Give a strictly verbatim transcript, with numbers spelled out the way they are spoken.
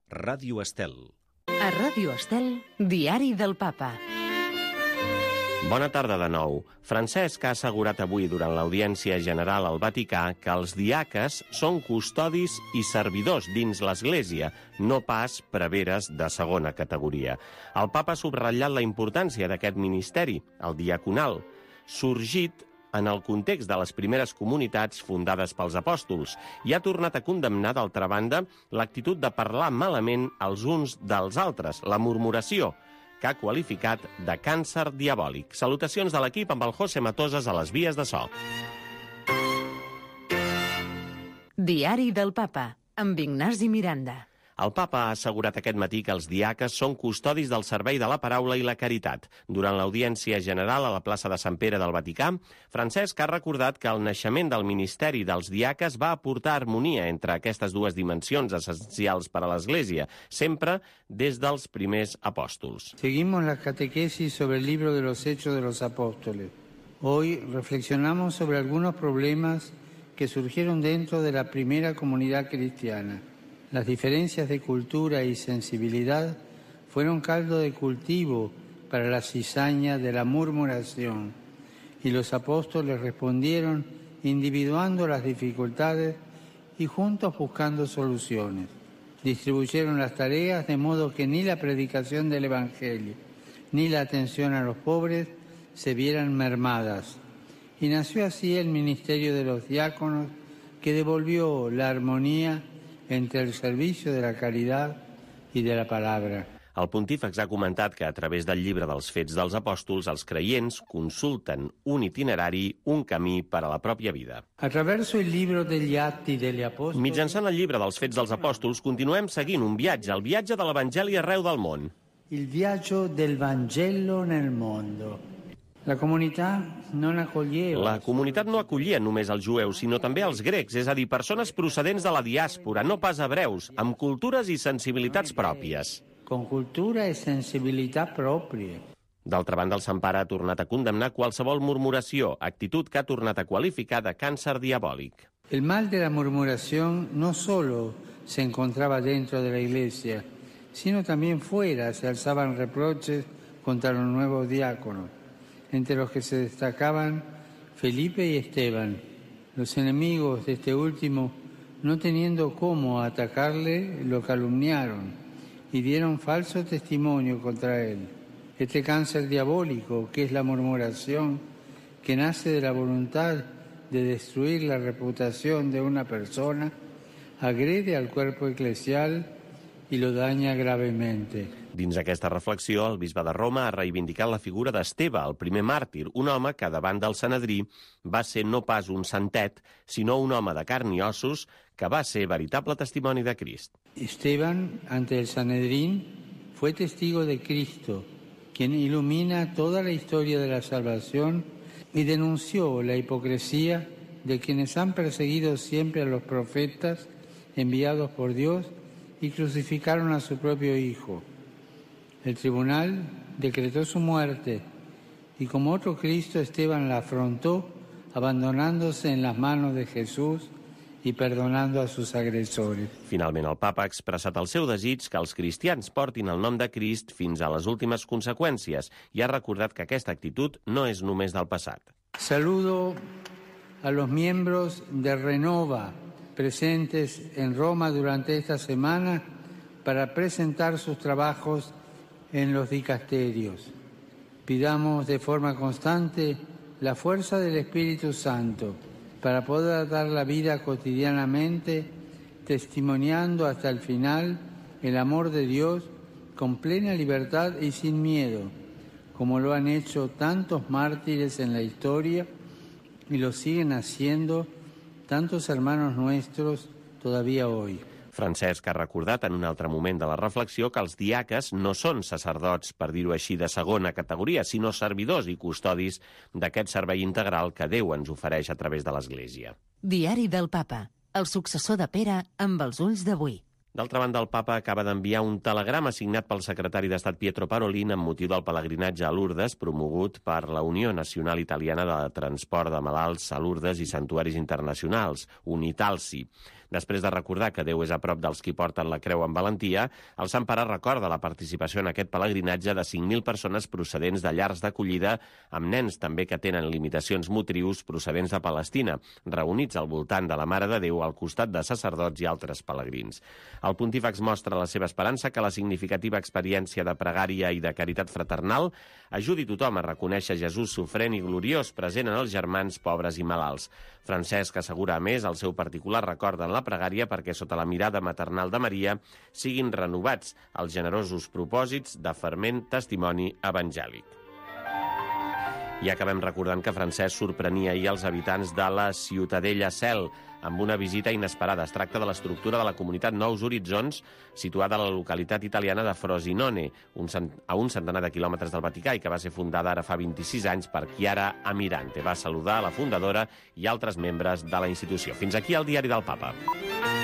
Ràdio Estel. A Ràdio Estel, Diari del Papa. Bona tarda de nou. Francesc ha assegurat avui durant l'Audiència General al Vaticà que els diaques són custodis i servidors dins l'Església, no pas preveres de segona categoria. El papa ha subratllat la importància d'aquest ministeri, el diaconal, sorgit en el context de les primeres comunitats fundades pels apòstols, i ha tornat a condemnar, d'altra banda, l'actitud de parlar malament els uns dels altres, la murmuració, que ha qualificat de càncer diabòlic. Salutacions de l'equip amb el José Matoses a les vies de so. Diari del Papa, amb Ignasi Miranda. El papa ha assegurat aquest matí que els diaques són custodis del servei de la paraula i la caritat. Durant l'Audiència General a la plaça de Sant Pere del Vaticà, Francesc ha recordat que el naixement del ministeri dels diaques va aportar harmonia entre aquestes dues dimensions essencials per a l'Església, sempre des dels primers apòstols. Seguimos la catequesis sobre el libro de los Hechos de los Apóstoles. Hoy reflexionamos sobre algunos problemas que surgieron dentro de la primera comunidad cristiana. Las diferencias de cultura y sensibilidad fueron caldo de cultivo para la cizaña de la murmuración, y los apóstoles respondieron individuando las dificultades y juntos buscando soluciones. Distribuyeron las tareas de modo que ni la predicación del Evangelio ni la atención a los pobres se vieran mermadas. Y nació así el ministerio de los diáconos, que devolvió la armonía entre el servicio de la caridad y de la palabra. El pontífex ha comentat que a través del llibre dels Fets dels Apòstols els creients consulten un itinerari, un camí per a la pròpia vida. Attraverso il libro degli Atti degli Apostoli, Mitjançant el llibre dels Fets dels Apòstols continuem seguint un viatge, el viatge de l'Evangeli arreu del món. il viaggio del Vangelo nel mondo. La comunitat non accoglieva. La comunitat no acollia només els jueus, sinó també els grecs, és a dir, persones procedents de la diàspora, no pas hebreus, amb cultures i sensibilitats pròpies. Con cultura e sensibilitat proprie. D'altra banda, el Sant Pare ha tornat a condemnar qualsevol murmuració, actitud que ha tornat a qualificar de càncer diabòlic. El mal de la murmuración no solo se encontraba dentro de la Iglesia, sino también fuera se alzaban reproches contra los nuevos diáconos, entre los que se destacaban Felipe y Esteban. Los enemigos de este último, no teniendo cómo atacarle, lo calumniaron y dieron falso testimonio contra él. Este cáncer diabólico, que es la murmuración, que nace de la voluntad de destruir la reputación de una persona, agrede al cuerpo eclesial i lo daña gravemente. Dins aquesta reflexió, el bisbe de Roma ha reivindicat la figura d'Esteve, el primer màrtir, un home que davant del Sanedrí va ser no pas un santet, sinó un home de carn i ossos que va ser veritable testimoni de Crist. Esteban, ante el Sanedrín, fue testigo de Cristo, quien ilumina toda la historia de la salvación y denunció la hipocresía de quienes han perseguido siempre a los profetas enviados por Dios y crucificaron a su propio Hijo. El tribunal decretó su muerte y como otro Cristo, Esteban la afrontó abandonándose en las manos de Jesús i perdonando a sus agresores. Finalment, el papa ha expressat el seu desig que els cristians portin el nom de Crist fins a les últimes conseqüències i ha recordat que aquesta actitud no és només del passat. Saludo a los miembros de Renova presentes en Roma durante esta semana para presentar sus trabajos en los dicasterios. Pidamos de forma constante la fuerza del Espíritu Santo para poder dar la vida cotidianamente, testimoniando hasta el final el amor de Dios con plena libertad y sin miedo, como lo han hecho tantos mártires en la historia y lo siguen haciendo tantos hermanos nuestros todavía hoy. Francesc ha recordat en un altre moment de la reflexió que els diaques no són sacerdots, per dir-ho així, de segona categoria, sinó servidors i custodis d'aquest servei integral que Déu ens ofereix a través de l'Església. Diari del Papa, el successor de Pere amb els ulls d'avui. D'altra banda, el papa acaba d'enviar un telegrama signat pel secretari d'Estat Pietro Parolin amb motiu del pelegrinatge a Lourdes promogut per la Unió Nacional Italiana de Transport de Malalts a Lourdes i Santuaris Internacionals, Unitalsi. Després de recordar que Déu és a prop dels qui porten la creu amb valentia, el Sant Pare recorda la participació en aquest pelegrinatge de cinc mil persones procedents de llars d'acollida, amb nens també que tenen limitacions motrius procedents de Palestina, reunits al voltant de la Mare de Déu al costat de sacerdots i altres pelegrins. El pontífex mostra la seva esperança que la significativa experiència de pregària i de caritat fraternal ajudi tothom a reconèixer Jesús sofrent i gloriós present en els germans pobres i malalts. Francesc assegura, a més, el seu particular record en la pregària perquè sota la mirada maternal de Maria siguin renovats els generosos propòsits de fervent testimoni evangèlic. I acabem recordant que Francesc sorprenia ahir els habitants de la Ciutadella Cel amb una visita inesperada. Es tracta de l'estructura de la comunitat Nous Horitzons, situada a la localitat italiana de Frosinone, un cent... a un centenar de quilòmetres del Vaticà, i que va ser fundada ara fa vint-i-sis anys per Chiara Amirante. Va saludar la fundadora i altres membres de la institució. Fins aquí el Diari del Papa.